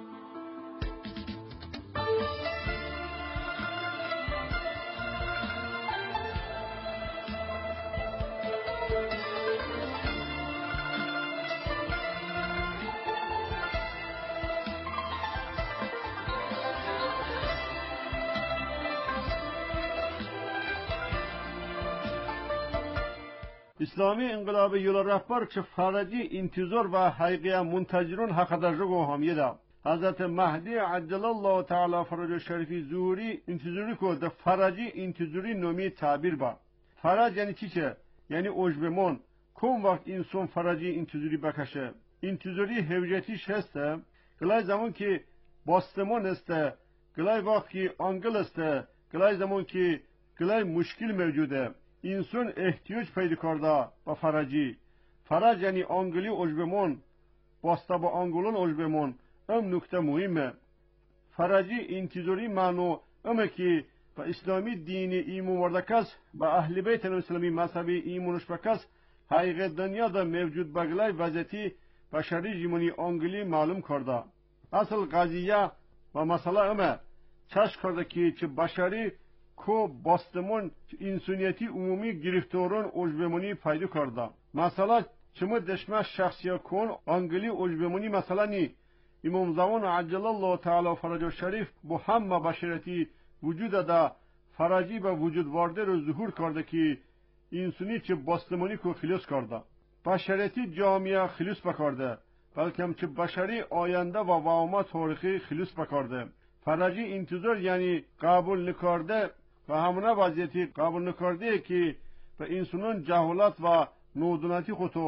اسلامی انقلاب یولا رهبر چه فرجی انتظار و حقیقی منتظرون حق در جگو همیه ده حضرت مهدی عجل الله تعالی فرج شریفی ظهوری انتظاری که ده فرجی انتظاری نومی تعبیر با فرج یعنی چی چه؟ یعنی عجبمون کم وقت انسان فرجی انتظاری بکشه انتظاری حوجتیش هسته گلای زمان که باستمون هسته گلای وقت که انگل هسته گلای زمان که گلای مشکل موجوده انسان احتیاج پیدا کرده با فرجی فرج یعنی انگلی عجبمون باسته با انگلون عجبمون ام نکته مهمه فرجی انتظاری معنو امه که با اسلامی دین ایمون ورده کس با اهل بیت اسلامی مذهبی ایمونش بکس حقیقت دنیا دا موجود بگلای وضعیتی بشری جمونی انگلی معلوم کرده اصل قضیه و مسئله امه چشم کرده که چه بشری کو باستمون انسانیتی عمومی گرفتاران عجبمونی پیدا کرده مثلا چما دشمه شخصیه کن انگلی عجبمونی مثلا نی امام زمان عجل الله تعالی فرج شریف با همه بشریتی وجود ده فرجی به وجود وارده رو ظهور کرده که انسانی چه باستمونی کو خلاص کرده بشریتی جامعه خلاص بکرده بلکه چه بشری آینده و وامه تاریخی خلاص بکرده فرجی انتظار یعنی قبول نکرده و همونه وضعیتی قبول نکرده که به انسانان جهالت و نودونتی خودو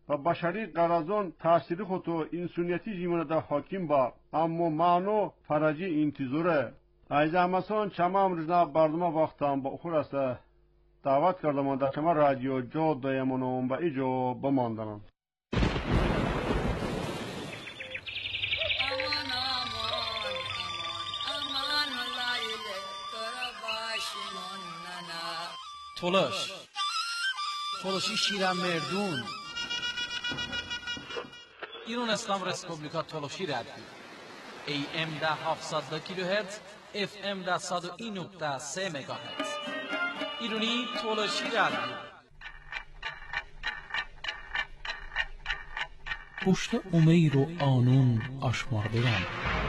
و بشری قرازان تأثیر خود و انسانیتی جیمونه در حاکم با اما معنو فرجی انتظاره از همسان چما امروزنا برنامه وقتم با اخور است دعوت کردم در چما رادیو جو دایمونم با ایجو بماندنم تولشی شیرمردون ایران اسلام رسپوبلیکا تولشی رادیو AM در 700 کیلوهرتز FM در 101.3 مگاهرتز ایرانی تولشی رادیو پشت امیر و آنون آشمارده بند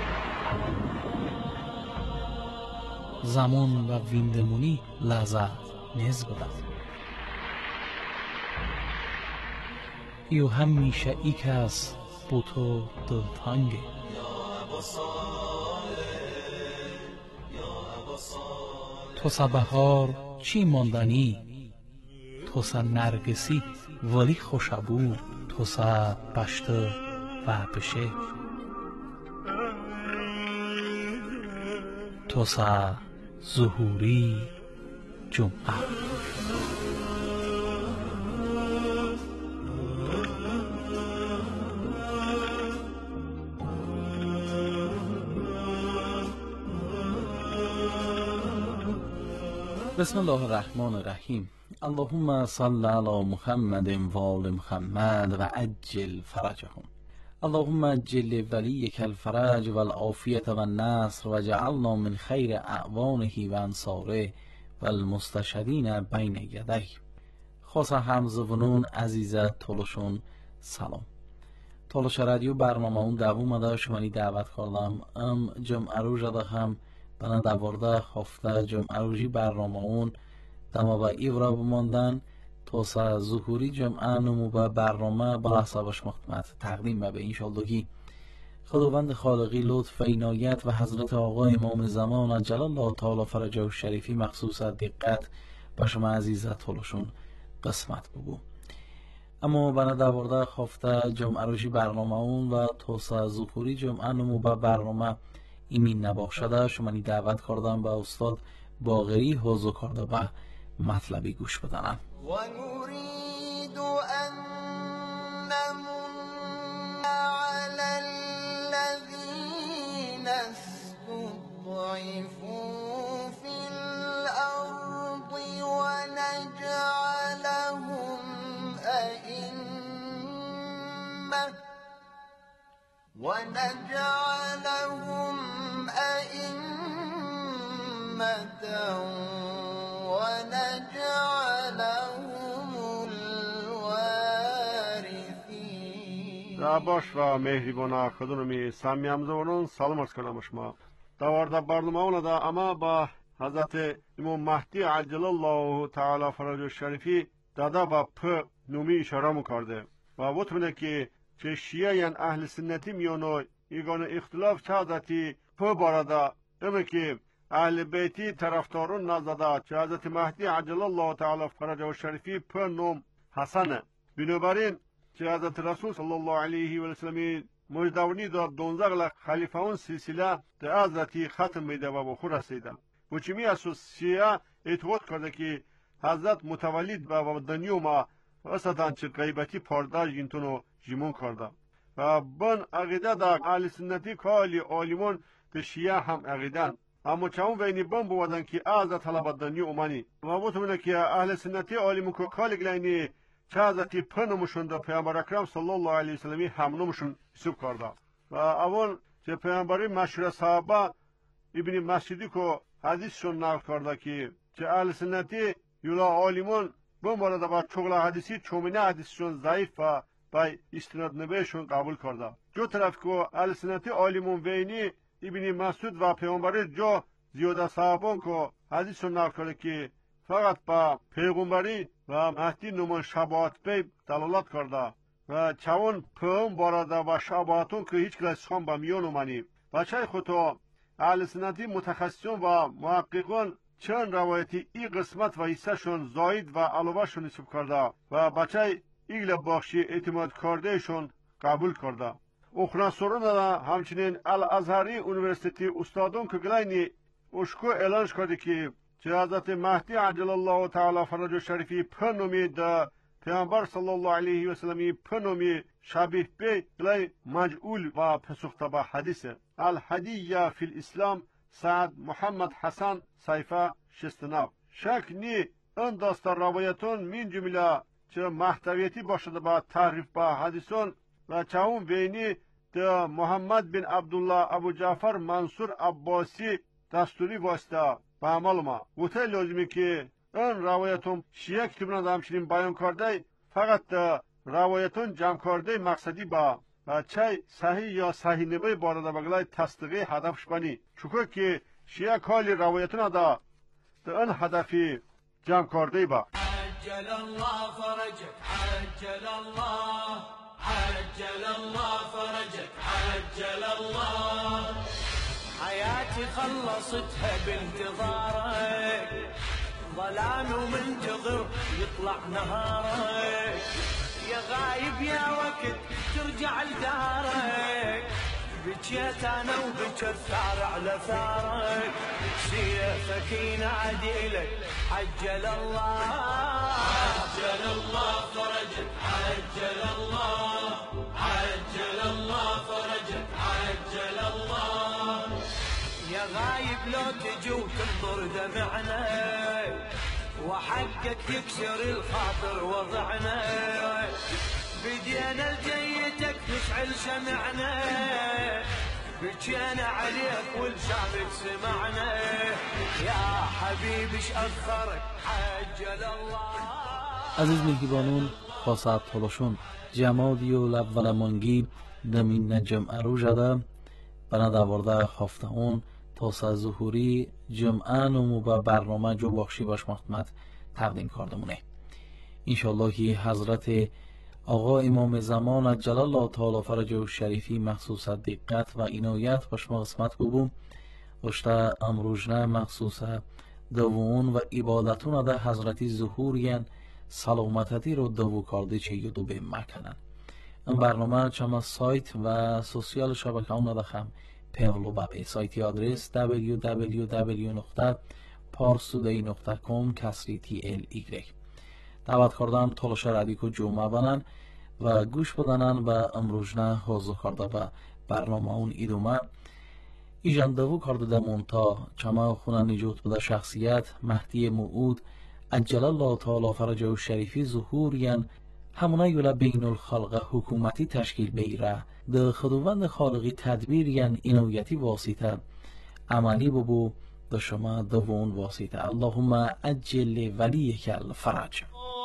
زمان و ویندمونی لحظت نز بدد یو همیشه ای کس بو تو دلتنگه تو سا بهار چی ماندنی تو سا نرگسی ولی خوشبو تو سا پشته و بشه تو سا ظهوری جمعه بسم الله الرحمن الرحیم اللهم صل علی محمد و آل محمد و عجل فرجهم اللهم عجل ولیک الفرج و العافیت و النصر و جعلنا من خیر اعوانه و انصاره و المستشهدین بین یدیه. خاص همزبانان عزیز تولشون سلام. تولش رادیو برنامه اون دوام ده شمانی دعوت کردم جمعه روز ده هم بنا دوارده هفته جمعه روزی برنامه اون دما با ایورا بماندن توسا ظهوری جمعه نمو با برنامه با حسابش مختمت تقدیم به انشاللهی خداوند خالقی لطف و عنایت و حضرت آقا امام زمان جلال الله تعالی فرجه و شریفی مخصوص دقت با شما عزیزت تولشون قسمت بگو. اما بنا دوارده هفته جمعه روزی برنامه اون و توسا ظهوری جمعه نمو با برنامه ایمین نباشده شمانی دعوت کردم به استاد باقری حوضو کرده به مطلبی گوش بدنم و نريد أن نمن على الذين استضعفوا في الأرض ونجعلهم أئمة ونجعلهم الوارثين. باش و مهربان خودمی سمیام زبانون سلام عرض کنم شما. دوارده برنامه اون دا اما با حضرت امام مهدی عجل الله تعالی فرجه شریفی دادا با پ نومی اشاره میکرده و بطمینه که چه شیعه یعنی اهل سنتی میانو ایگان اختلاف چه حضرتی پ بارده اما که اهل بیتی طرفدارون نزده چه حضرت مهدی عجل الله تعالی فرجه شریفی پ نوم حسنه. بنابراین چه حضرت رسول صلی الله علیه و سلم مجدونی داد 12 خلیفه اون سلسله در حضرتی ختم میده و بخور رسیده و چمی اساس شیعه اعتقاد کرده که حضرت متولد و دنیا ما اصلا چه غیبتی پارداش اینتونو جیمون کرده و بن عقیده در اهل سنتی کالی عالمون به شیعه هم عقیدن اما چون وینی بن بودن که حضرت طلب دنیا اومانی و بودن که اهل سنتی عالمون که کالی گلینی چه حضرتی پنمشون در پیامبر اکرم صلی الله علیه و سلم همنمشون حساب کرده و اول چه پیامبری مشهور صحابه ابن مسعودی که حدیثشون نقل کرده که چه اهل سنتی یولا عالمون بمورد با چغلا حدیثی چومینه حدیثشون ضعیف و با استناد نبیشون قبول کرده جو طرف که اهل سنتی عالمون وینی ابن مسعود و پیامبری جو زیاده صحابان که حدیثشون نقل کرده که فقط با پیغمبری و مهدی نمان شباهت پی دلالت کرده و چون پیغم بارده و شباهتون که هیچ کلاس خان با میان اومنی و چه خودتو اهل سنتی متخصصون و محققون چند روایتی ای قسمت و حصهشون زاید و علاوه شون نسب کرده و بچه ایگل باخشی اعتماد کردهشون قبول کرده. اخنا سورون دا همچنین الازهری اونیورسیتی استادون که گلینی اشکو اعلانش کرده که حضرت مهدی عجل الله تعالی فرج شریفی پنومی دا پیامبر صلی الله علیه و سلمی پنومی شبیه به گلی مجعول و پسخته به حدیثه. الحدیه فی الاسلام سعد محمد حسن صیفه 69. شک نی اون داستان روایتون من جمله چه محتویتی باشده با تعریف با حدیثون و چون بینی ده محمد بن عبدالله ابو جعفر منصور عباسی دستوری واسطه به عمل ما وته لازمی که اون روایتون شیعه کتبنا دا همچنین بیان کرده فقط ده روایتون جمع کرده مقصدی با چه صحیح یا صحیح نبی بارده بگلای تصدیقی هدفش بانی چون که شیعه کالی روایتون دا ده اون هدفی جمع کرده با عجل الله فرجك عجل الله عجل الله فرجك عجل الله حياتي خلصتها بانتظارك ظلام ومنتظر يطلع نهارك يا غايب يا وقت ترجع لدارك بكيت انا وبكى الثار على ثارك سيفك ينادي لك عجل الله عجل الله فرجك عجل الله عجل الله فرجك عجل الله يا غايب لو تجي وتنظر دمعنا وحقك يكسر الخاطر وضعنا بدينا لجيتك نشعل شمعنا بكينا عليك والشعبك سمعنا يا حبيبي اش اخرك عجل الله. عزیز مهربانون خواصت طولشون جمادی و لول مانگی دمین نجم اروجده بنا داورده هفته اون توسعه ظهوری جمعه نمو با برنامه جو بخشی باش محتمت تقدیم کردمونه. انشالله که حضرت آقا امام زمان عجل الله تعالی فرجه شریفی مخصوص دقت و عنایت باش ما قسمت ببوم اشتا امروجنه مخصوص دوون و عبادتون ده حضرت ظهورین سلامتی رو دو کرده چه یدو به مکنن. این برنامه چما سایت و سوسیال شبکه اون دخم پیغلو بابه سایتی آدرس www.parsuday.com /TLY دعوت کردم تلاش ردیکو جمعه بنن و گوش بدنن و امروجنه حضور کرده و برنامه اون ایدومه ایجاندوو کرده دمون تا چما خونه نجوت بده شخصیت مهدی موعود عجل الله تعالی فرجه شریفی ظهور ین همونه یولا بین الخلق حکومتی تشکیل بیره ده خدووند خالقی تدبیر ین اینویتی واسطه عملی ببو ده شما دوون واسطه اللهم عجل ولیک الفرج.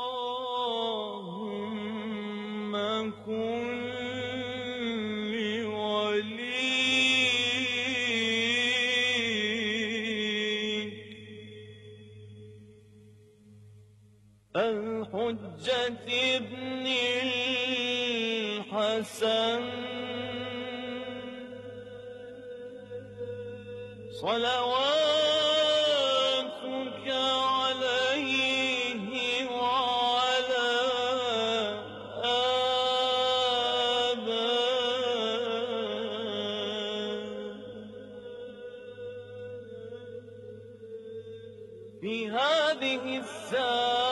الحجة ابن الحسن صلواتك عليه وعلى في هذه الساعة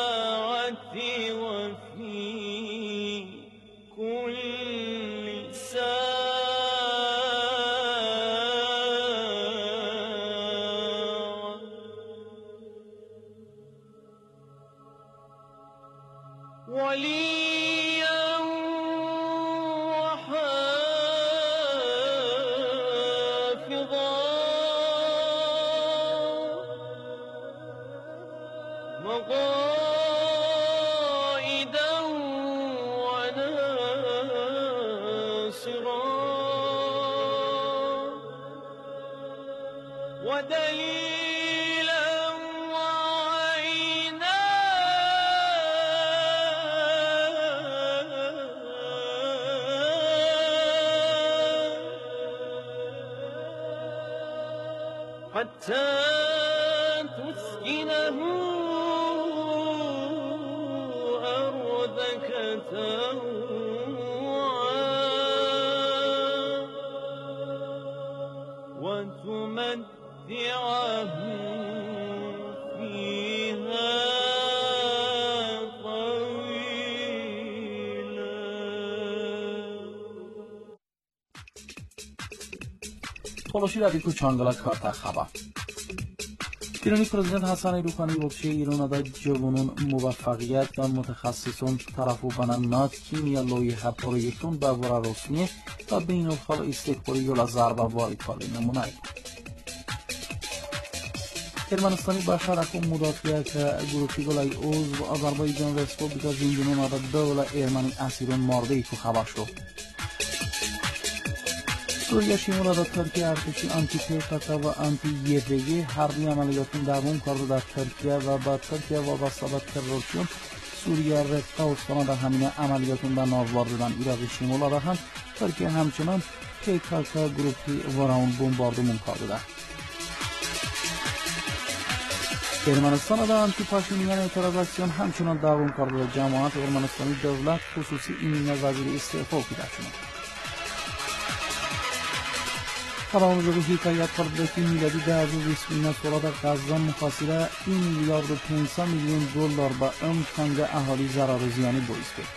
وفي كل ساعة وليا وحافظا مقائدا وناصرا ودليلا وعينا حتى تسكنه أرضك وتمتعه فيها طويلا. تولاشی در بیکو چانگلا کارتا خبر ایرانی پرزیدنت حسن روحانی گفته ایران در جوانان موفقیت و متخصصان طرفو بنات کیمیا لایحه پروژه‌تون به ورا رسمی و بین الخال استکباری یولا ضربه وارد کاری نمونه ارمنستانی باشرک و مدافعت گروپی گلای اوز و آذربایجان رسپوبلیکا زندانون و دوله ارمنی اسیران مارده که خبر شد. سوریه شمول در ترکیه ارتشی آنتی پیکاکا و آنتی یفگی حربی عملیاتون دوام کرده در ترکیه و با ترکیه وابسته به ترورشون سوریه رفقه استانه در همین عملیاتون به ناوار دادن ایراد شمول در هم ترکیه همچنان پیکاکا گروپی وراون بمباردمان کرده در ارمنستان در آنتی پاشینیان اعتراض همچنان دوام کرده در جماعت ارمنستانی دولت خصوصی این وزیر استعفا کرده شد. خبران رو حکایت کرده که میلادی در روز 20 سال در غزه محاصره 1 میلیارد و 500 میلیون دلار به امکان اهالی ضرر و زیانی باعث شد.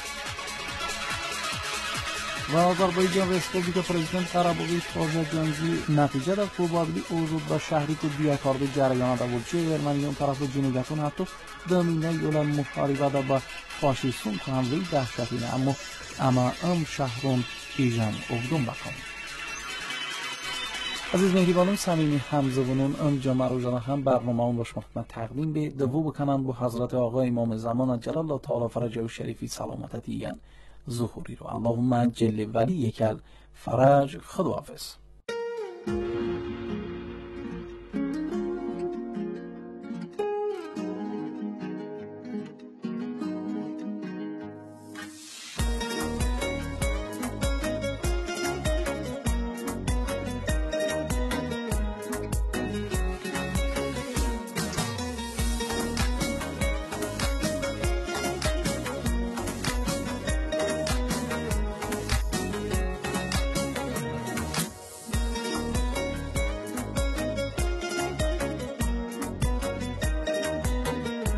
و آذربایجان رسپوبلیکا پرزیدنت قرباقی آذربایجانی نتیجه در مبادله اوضاع با شهری که بیاکارده جریان در بودجه ارمنیان طرف جنگتون حتی دامینه یولان محاربه در با فاشیستون که هموی دهشتینه اما شهرون ایجان اگدون بکن. عزیز مهریبانان صمیمی همزبانان جامعه روزانه هم برنامه اون باش خدمت تقدیم به دو بکنند با حضرت آقا امام زمان جلال الله تعالی فرجه و شریفی سلامت دیگن ظهوری رو اللهم جل ولی یکل فرج خداحافظ.